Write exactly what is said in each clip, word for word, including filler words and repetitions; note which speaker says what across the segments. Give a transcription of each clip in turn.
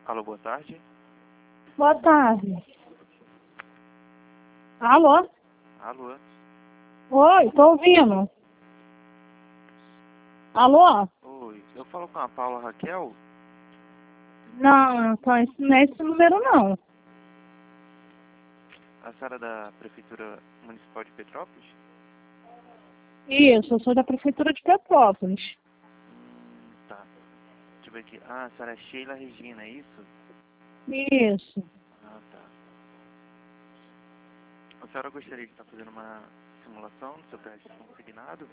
Speaker 1: Alô, boa tarde.
Speaker 2: Boa tarde. Alô?
Speaker 1: Alô.
Speaker 2: Oi, tô ouvindo. Alô?
Speaker 1: Oi, eu falo com a Paula Raquel?
Speaker 2: Não, então esse não é esse número não.
Speaker 1: A senhora é da Prefeitura Municipal de Petrópolis?
Speaker 2: Isso, eu sou da Prefeitura de Petrópolis.
Speaker 1: Hum, tá. Deixa eu ver aqui. Ah, a senhora é Sheila Regina, é isso?
Speaker 2: Isso.
Speaker 1: Ah, tá. A senhora gostaria de estar fazendo uma simulação do seu crédito consignado?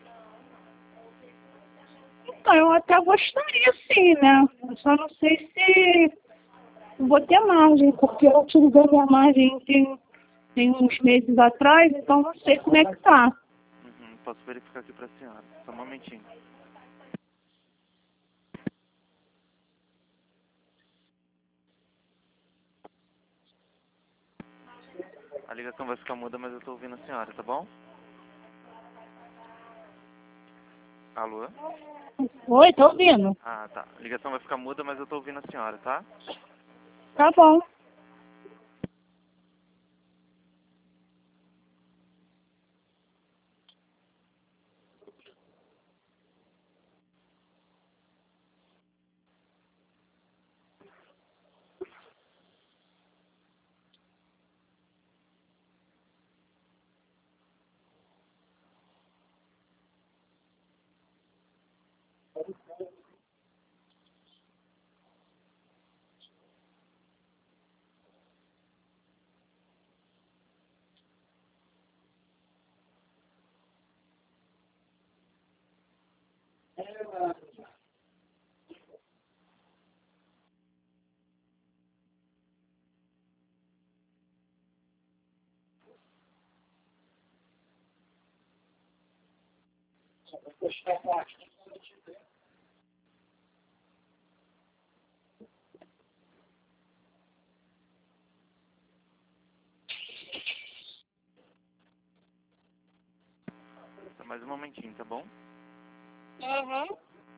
Speaker 2: Então, eu até gostaria sim, né? Eu só não sei se vou ter margem, porque eu utilizei minha margem tem, tem uns meses atrás, então não sei como é que tá.
Speaker 1: Uhum, posso verificar aqui pra senhora. Só um momentinho. A ligação vai ficar muda, mas eu tô ouvindo a senhora, tá bom? Alô?
Speaker 2: Oi, tô ouvindo.
Speaker 1: Ah, tá. A ligação vai ficar muda, mas eu tô ouvindo a senhora, tá?
Speaker 2: Tá bom.
Speaker 1: Só mais um momentinho, tá bom?
Speaker 2: Uhum.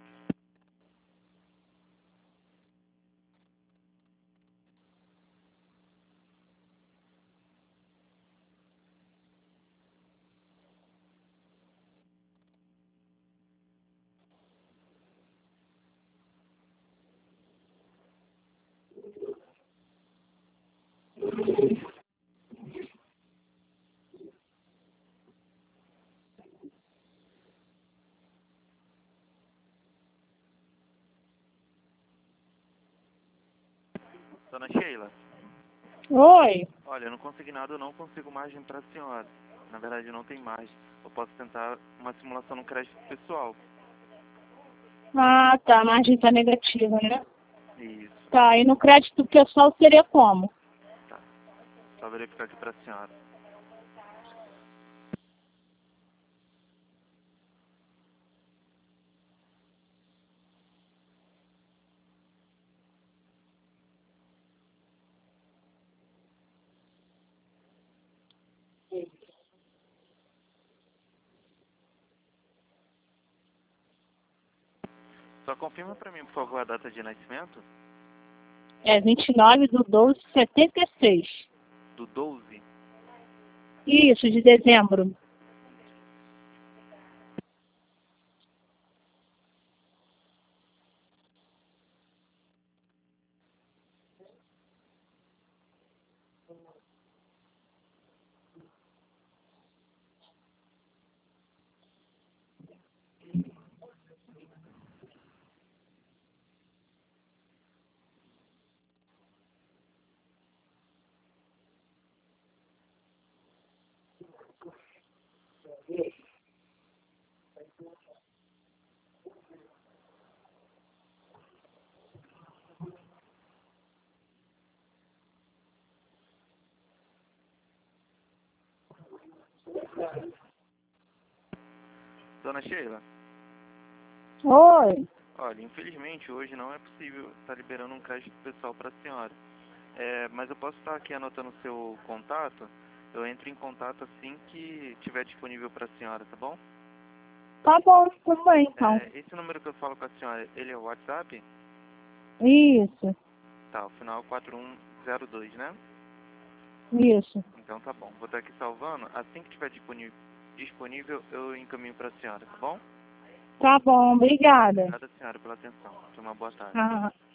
Speaker 1: Dona Sheila,
Speaker 2: Oi.
Speaker 1: olha, no consignado eu não consigo margem para a senhora. Na verdade, não tem margem. Eu posso tentar uma simulação no crédito pessoal.
Speaker 2: Ah, tá, a margem tá negativa, né?
Speaker 1: Isso,
Speaker 2: Tá, e no crédito pessoal seria como?
Speaker 1: tá. Só verificar aqui para a senhora. Só confirma para mim, por favor, a data de nascimento
Speaker 2: É vinte e nove do doze de setenta e seis.
Speaker 1: do doze.
Speaker 2: Isso, de dezembro.
Speaker 1: Dona Sheila,
Speaker 2: Oi.
Speaker 1: olha, infelizmente hoje não é possível estar liberando um crédito pessoal para a senhora. É, mas eu posso estar aqui anotando o seu contato. Eu entro em contato assim que tiver disponível para a senhora, tá bom?
Speaker 2: Tá bom, tudo bem então.
Speaker 1: É, esse número que eu falo com a senhora, ele é o WhatsApp?
Speaker 2: Isso.
Speaker 1: tá, o final quatro um zero dois, né?
Speaker 2: Isso.
Speaker 1: Então tá bom, vou estar aqui salvando. Assim que tiver disponível, disponível eu encaminho para a senhora, tá bom?
Speaker 2: Tá bom, obrigada.
Speaker 1: Obrigada, senhora, pela atenção. Tenha uma boa tarde.
Speaker 2: Ah.